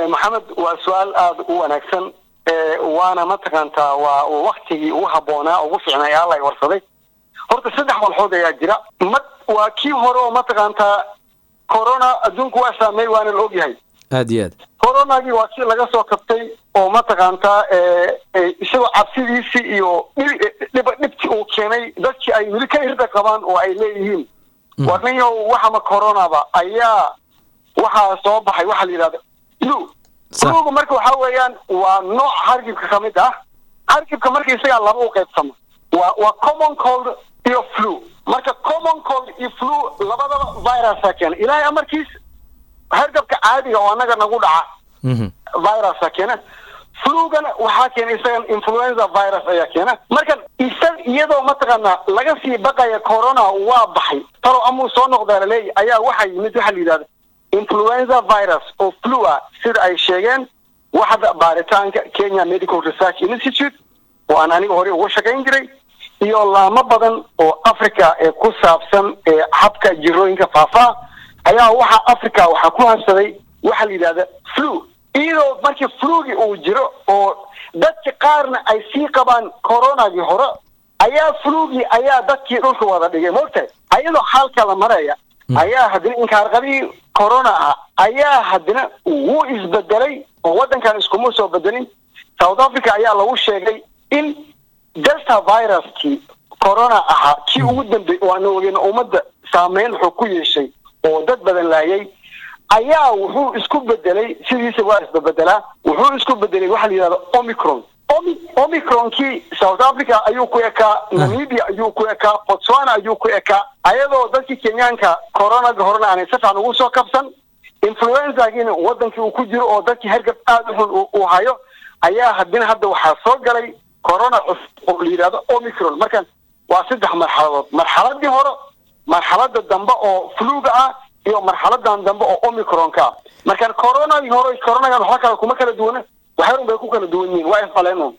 محمد وسؤال ونكسن وانا ما تكنت ووقتي وهبونا وفعنا يا الله يورثي horta saddex walxood ayaa jira waa kii hore oo ma taqaanta corona adduunku waa saamay waana la ogyahay aad iyo aad coronagi waa si laga soo kabtay oo ma taqaanta isagoo cabsidiisi iyo dhibti uu keenay dadkii ay weli ka irda qabaan oo ay leeyihiin warniyo waxa ma corona ba ayaa waxa soo baxay waxa la yiraahdo flu marka waxa weeyaan waa nooc hargabka kamid ah hargabka marka isaga laba u qaybsamo waa common cold iyo flu marka common cold iyo flu labadaba virus keena ilaahay amarkiis hargabka caadiga oo anaga nagu dhaca virus keena flu-gana waxa keena isaga influenza virus ayaa keena marka iyadoo ma taqaana laga sii baqaya corona waa baxay taro amu soo noqdaa leey ayaa waxa yimid waxa la yiraahdo influenza virus oo flu sida ay sheegeen waxda baaritaanka Kenya Medical Research Institute oo aan aniga hore uga shaqeyn jiray iyo laamo badan oo Afrika ee ku saabsan habka jirooyinka faafa ayaa waxa Afrika waxa ku habsaday waxa la yiraahdo flu iyo markii flu-gi uu jiro oo dadka qaarna ay sii qabaan corona-gi hore ayaa flu-gi ayaa dadkii dhulka wada dhigay moogtay ayadoo xaalka la maraya ayaa hadina inkaar qabi corona ayaa hadina uu isbedelay oo wadankan isku ma soo bedelin South Africa ayaa lagu sheegay in Delta virus ki corona ki ugu dambeeyay oo aan ogeyn umada saameyn ku yeeshay oo dad badan laayay ayaa wuxuu isku bedelay sidiisa waa isbedelaa wuxuu isku bedelay waxa la yiraahdo Omicron ki South Africa ayuu ku ekaa Namibia ayuu ku ekaa Botswana ayuu ku ekaa ayadoo dadkii Kenyaanka corona horna aan safan ugu soo kabsan influenza-gina wadankii uu ku jiro oo dadkii hargab aad u hayo ayaa hadda waxa soo galay corona oo la yiraahdo Omicron markan waa saddex marxaladood marxaladii hore marxalada dambe oo flu-ga iyo marxaladan dambe oo Omicron ka markan corona-gi hore corona-ga waxa kale kuma kala duwana waxaan bay ku kala duwan yihiin waa isfaleeno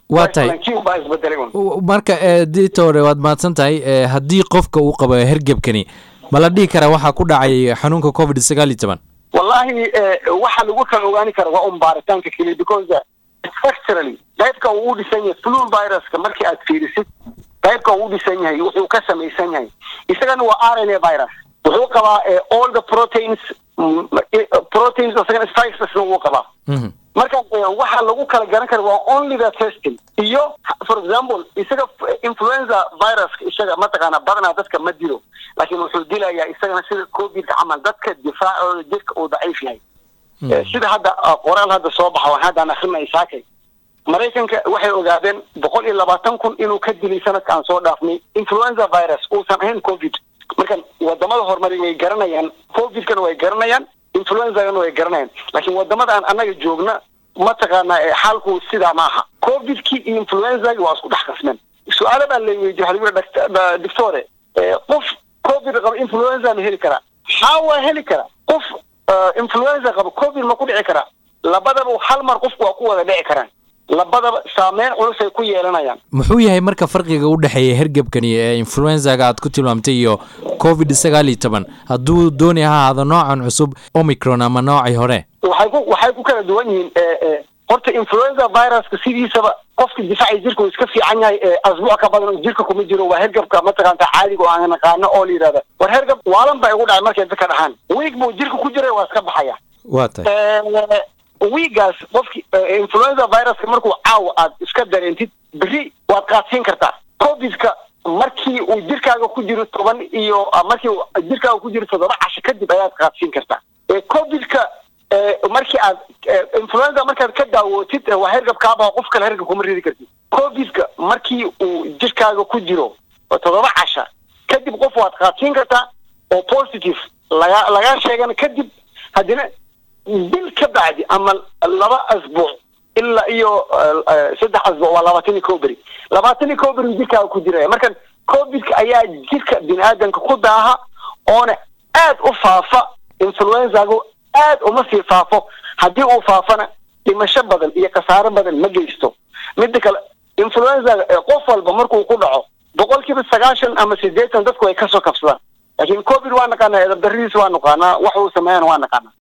marka diitore waad maadsan tahay haddii qofka uu qabo hergebkani ma la dhihi karaa waxa ku dhacay xanuunka COVID-19 wallahi waxa lagu kala ogaani karo waa baaritaanka kaliya because structurally qaybka uu dhisan yahay flu viruska markii aad fiirisid qaybka uu dhisan yahay wuxuu ka samaysan yahay isagana waa RNA virus wuxuu qabaa all the proteins asagana spices uu qabaa marka waxa lagu kala garan karo waa only the testing iyo for example isaga influenza virus isaga ma taqaana badana dadka ma dilo laakiin wuxuu dilayaa isagana sida covid camal dadka difaacooda jirka uu daciif yahay sida hadda qoraal hadda soo baxay waxaan akhrinay saakay Mareykanka waxay ogaadeen 120,000 inuu ka dilay sanadkan soo dhaafnay influenza virus oo sameeyay covid marka wadamada horumaray way garanayaan covid-kan way garanayaan influenza-gan way garanayaan laakiin wadamada aan anaga joogna ma taqaana xaalku sida maaha covid-ki iyo influenza-gi waa isku dhaxqasmeen su'aalo baa la weydiiyay doctore qof covid qaba influenza ma heli kara waa heli kara qof influenza qaba covid ma ku dhici kara labadaba hal mar qof waa ku wada dhici karaan labadaba saameyn culus ay ku yeelanayaan muxuu yahay marka farqiga u dhaxeeya hergebkani ee influenza-ga aad ku tilmaamtay iyo COVID-19 hadduu dooni ahaado noocan cusub Omicron ama noocii hore waxay ku kala duwan yihiin horta influenza viruska sidiisaba qofka difaaci jirku iska fiican yahay asbuuc ka badan jirka kuma jiro waa hergebka ma taqaanta caadiga oo aan naqaano oo la yiraahdo war hergeb waalan baa ugu dhacay markay dadka dhaxaan week buu jirka ku jiray waa iska baxaya wiigaas qofki influenza viruska markuu caaw aad iska dareentid biri waad qaadsiin kartaa covid-ka markii uu jirkaaga ku jiro 10 iyo markii uu jirkaaga ku jiro 7 casho kadib ayaad qaadsiin kartaa covid-ka markii aad influenza markaad ka daawotid waa hergabkaaba qof kale hergab kuma ridi kartid covid-ka markii uu jirkaaga ku jiro 7 casho kadib qof waad qaadsiin kartaa oo positive laga sheegana kadib hadina bil ka bacdi ama 2 asbuuc illa iyo 3 asbuuc waa 20 beri jirka ku jiray markan covid-ka ayaa jirka bini'aadanka ku daaha oona aad u faafa influenza-gu aad uma sii faafo haddii uu faafana dhimasho badan iyo kasaaro badan ma geysto mid kale influenza qof walba markuu ku dhaco 90% ama 80 dadku ay ka soo kabsadaan laakiin covid waa naqaanaa darriis waa naqaanaa wax uu sameeyana waa naqaanaa